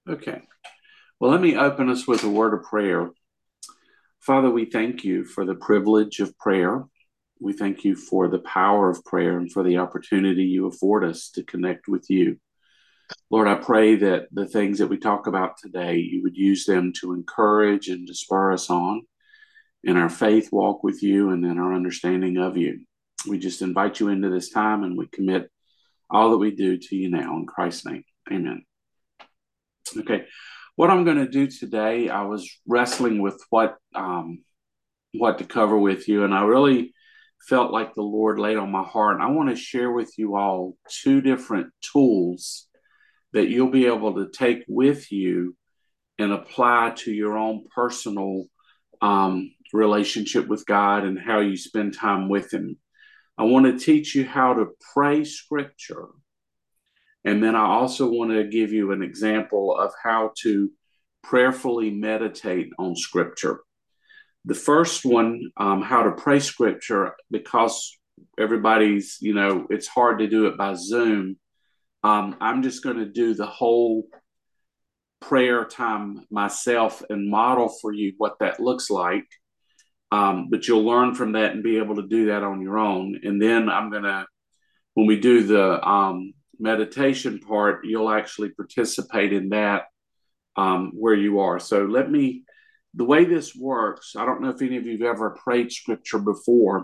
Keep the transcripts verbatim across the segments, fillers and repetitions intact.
Okay. Well, let me open us with a word of prayer. Father, we thank you for the privilege of prayer. We thank you for the power of prayer and for the opportunity you afford us to connect with you. Lord, I pray that the things that we talk about today, you would use them to encourage and to spur us on in our faith walk with you and in our understanding of you. We just invite you into this time and we commit all that we do to you now in Christ's name. Amen. Okay. What I'm going to do today, I was wrestling with what um, what to cover with you, and I really felt like the Lord laid on my heart. And I want to share with you all two different tools that you'll be able to take with you and apply to your own personal um, relationship with God and how you spend time with Him. I want to teach you how to pray Scripture. And then I also want to give you an example of how to prayerfully meditate on Scripture. The first one, um, how to pray Scripture, because everybody's, you know, it's hard to do it by Zoom. Um, I'm just going to do the whole prayer time myself and model for you what that looks like. Um, but you'll learn from that and be able to do that on your own. And then I'm going to, when we do the um, meditation part, you'll actually participate in that um, where you are. So let me, the way this works, I don't know if any of you have ever prayed Scripture before,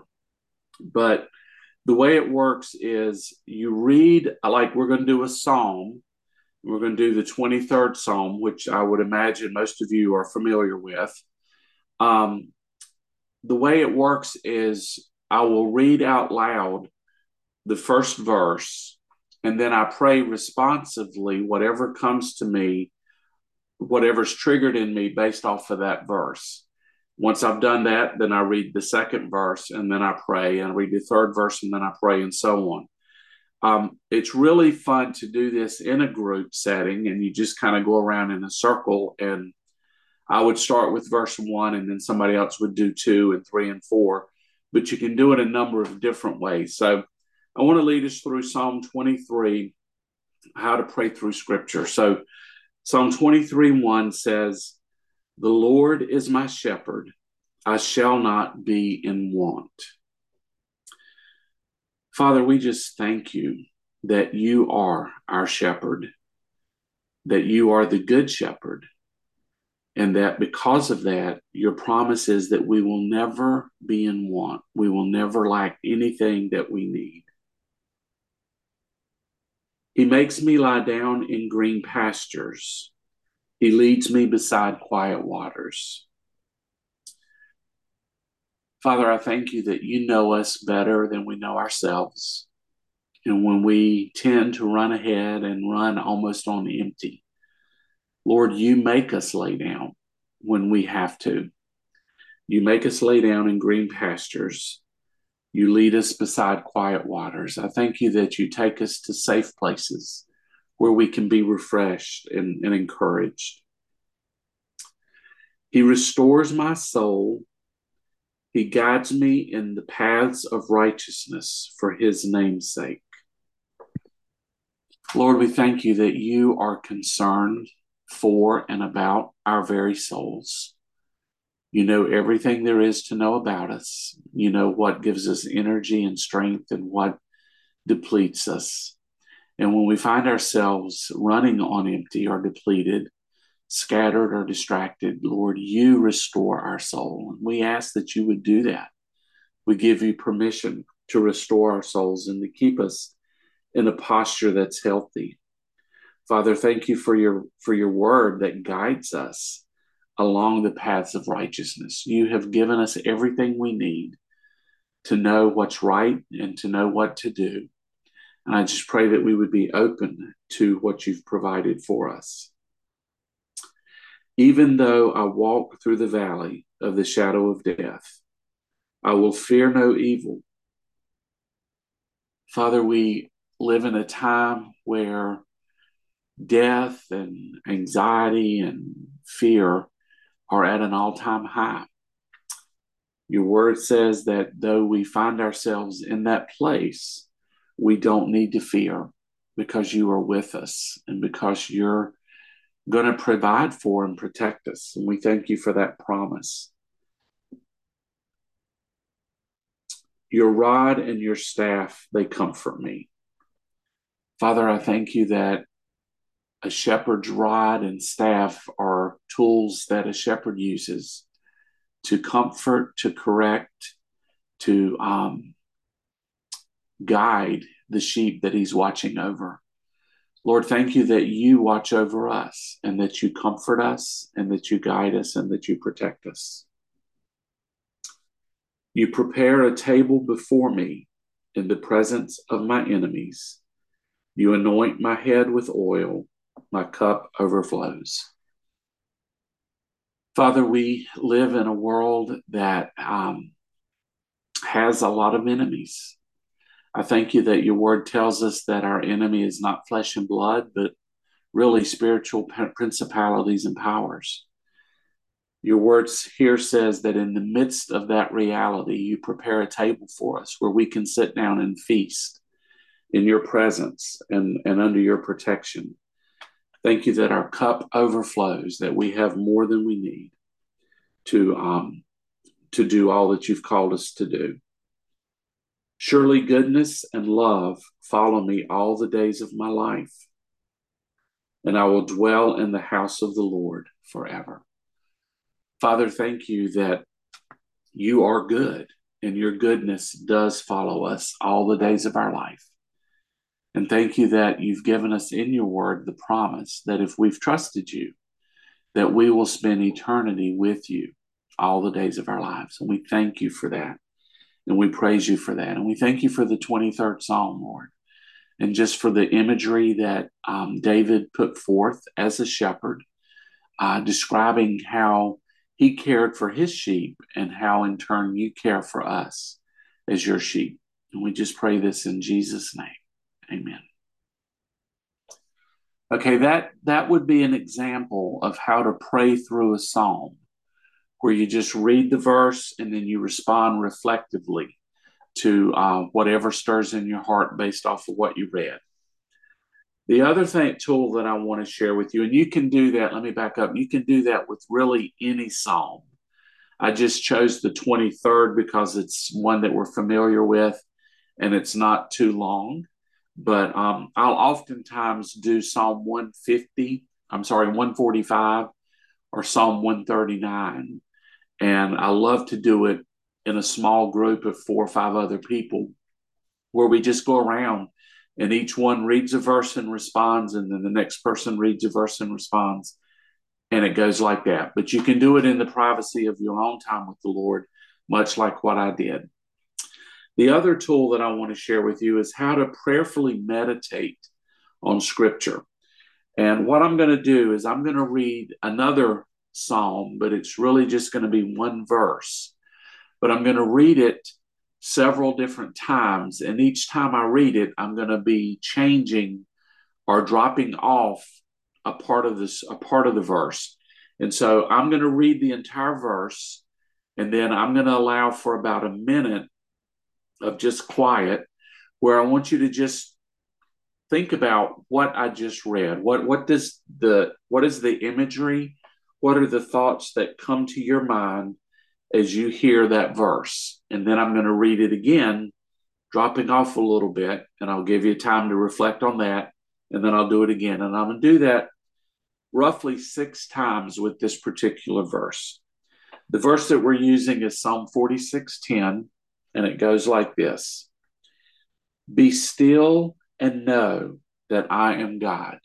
but the way it works is you read, like we're going to do a psalm. We're going to do the twenty-third Psalm, which I would imagine most of you are familiar with. Um, the way it works is I will read out loud the first verse, and then I pray responsively whatever comes to me, whatever's triggered in me based off of that verse. Once I've done that, then I read the second verse, and then I pray, and I read the third verse, and then I pray, and so on. Um, it's really fun to do this in a group setting, and you just kind of go around in a circle. And I would start with verse one, and then somebody else would do two and three and four. But you can do it a number of different ways. So I want to lead us through Psalm twenty-three, how to pray through Scripture. So Psalm twenty-three one says, "The Lord is my shepherd, I shall not be in want." Father, we just thank you that you are our shepherd, that you are the good shepherd, and that because of that, your promise is that we will never be in want. We will never lack anything that we need. He makes me lie down in green pastures. He leads me beside quiet waters. Father, I thank you that you know us better than we know ourselves. And when we tend to run ahead and run almost on empty, Lord, you make us lay down when we have to. You make us lay down in green pastures. You lead us beside quiet waters. I thank you that you take us to safe places where we can be refreshed and, and encouraged. He restores my soul. He guides me in the paths of righteousness for his name's sake. Lord, we thank you that you are concerned for and about our very souls. You know everything there is to know about us. You know what gives us energy and strength and what depletes us. And when we find ourselves running on empty or depleted, scattered or distracted, Lord, you restore our soul. And we ask that you would do that. We give you permission to restore our souls and to keep us in a posture that's healthy. Father, thank you for your for your word that guides us along the paths of righteousness. You have given us everything we need to know what's right and to know what to do. And I just pray that we would be open to what you've provided for us. Even though I walk through the valley of the shadow of death, I will fear no evil. Father, we live in a time where death and anxiety and fear are at an all-time high. Your word says that though we find ourselves in that place, we don't need to fear because you are with us and because you're going to provide for and protect us. And we thank you for that promise. Your rod and your staff, they comfort me. Father, I thank you that a shepherd's rod and staff are tools that a shepherd uses to comfort, to correct, to um, guide the sheep that he's watching over. Lord, thank you that you watch over us and that you comfort us and that you guide us and that you protect us. You prepare a table before me in the presence of my enemies. You anoint my head with oil. My cup overflows. Father, we live in a world that um, has a lot of enemies. I thank you that your word tells us that our enemy is not flesh and blood, but really spiritual principalities and powers. Your words here says that in the midst of that reality, you prepare a table for us where we can sit down and feast in your presence and, and under your protection. Thank you that our cup overflows, that we have more than we need to, um, to do all that you've called us to do. Surely goodness and love follow me all the days of my life, and I will dwell in the house of the Lord forever. Father, thank you that you are good, and your goodness does follow us all the days of our life. And thank you that you've given us in your word the promise that if we've trusted you, that we will spend eternity with you all the days of our lives. And we thank you for that. And we praise you for that. And we thank you for the twenty-third Psalm, Lord, and just for the imagery that um, David put forth as a shepherd, uh, describing how he cared for his sheep and how in turn you care for us as your sheep. And we just pray this in Jesus' name. Amen. Okay, that, that would be an example of how to pray through a psalm, where you just read the verse and then you respond reflectively to uh, whatever stirs in your heart based off of what you read. The other thing, tool that I want to share with you, and you can do that, let me back up, you can do that with really any psalm. I just chose the twenty-third because it's one that we're familiar with and it's not too long. But um, I'll oftentimes do Psalm one fifty, I'm sorry, one forty-five or Psalm one thirty-nine. And I love to do it in a small group of four or five other people where we just go around and each one reads a verse and responds, and then the next person reads a verse and responds. And it goes like that. But you can do it in the privacy of your own time with the Lord, much like what I did. The other tool that I want to share with you is how to prayerfully meditate on Scripture. And what I'm going to do is I'm going to read another psalm, but it's really just going to be one verse. But I'm going to read it several different times. And each time I read it, I'm going to be changing or dropping off a part of this, a part of the verse. And so I'm going to read the entire verse, and then I'm going to allow for about a minute of just quiet, where I want you to just think about what I just read. What what does the what is the imagery? What are the thoughts that come to your mind as you hear that verse? And then I'm going to read it again, dropping off a little bit, and I'll give you time to reflect on that, and then I'll do it again. And I'm going to do that roughly six times with this particular verse. The verse that we're using is Psalm forty-six ten, and it goes like this: Be still and know that I am God.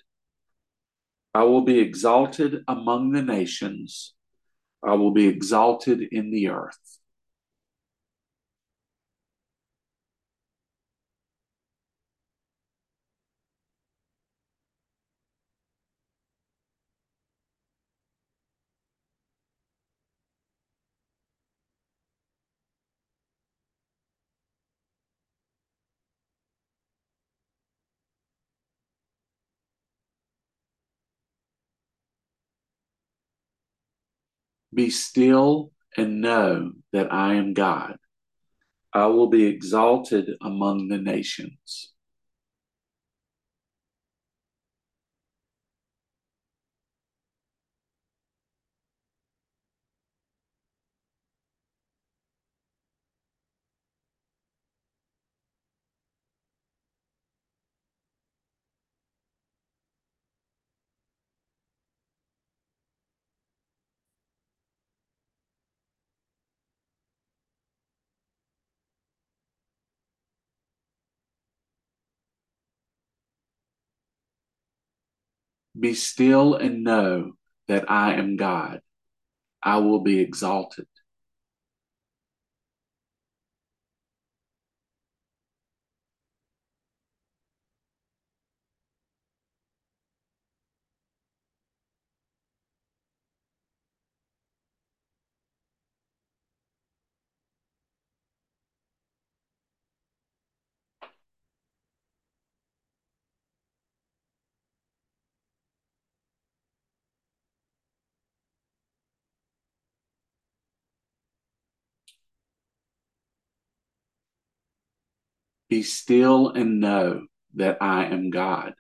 I will be exalted among the nations. I will be exalted in the earth. Be still and know that I am God. I will be exalted among the nations. Be still and know that I am God. I will be exalted. Be still and know that I am God.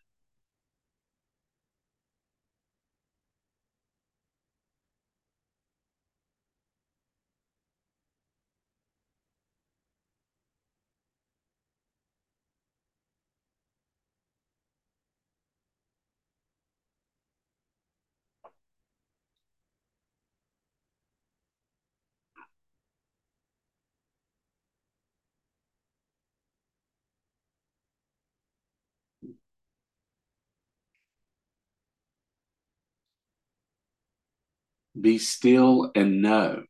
Be still and know.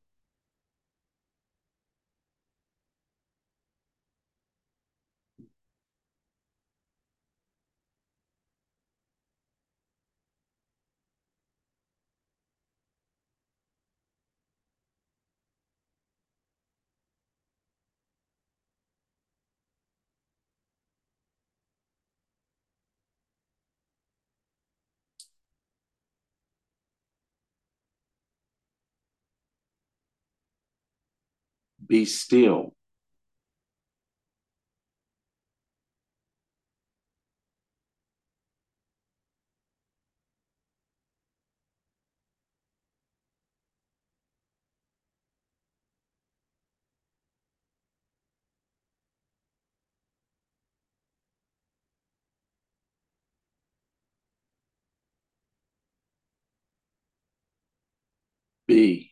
Be still. Be.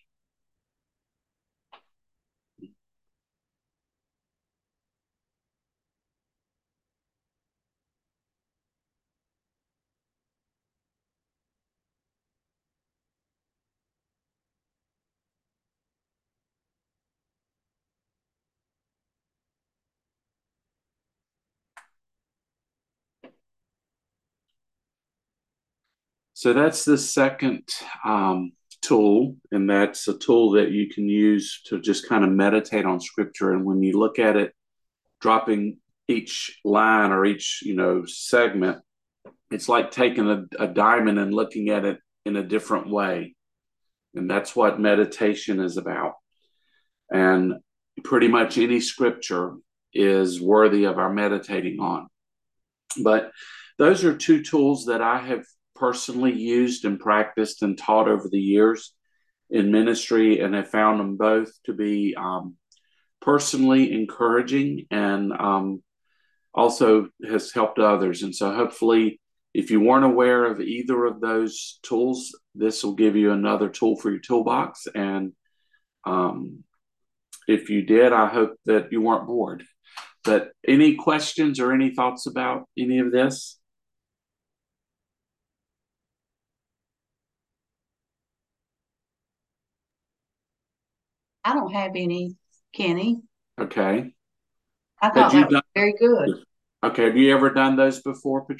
So that's the second um, tool, and that's a tool that you can use to just kind of meditate on scripture. And when you look at it, dropping each line or each you know segment, it's like taking a, a diamond and looking at it in a different way. And that's what meditation is about. And pretty much any scripture is worthy of our meditating on. But those are two tools that I have personally used and practiced and taught over the years in ministry, and have found them both to be um, personally encouraging, and um, also has helped others. And so, hopefully, if you weren't aware of either of those tools, this will give you another tool for your toolbox. And um, if you did, I hope that you weren't bored. But any questions or any thoughts about any of this? I don't have any, Kenny. Okay. I Had thought you that was done? very good. Okay. Have you ever done those before, Patricia?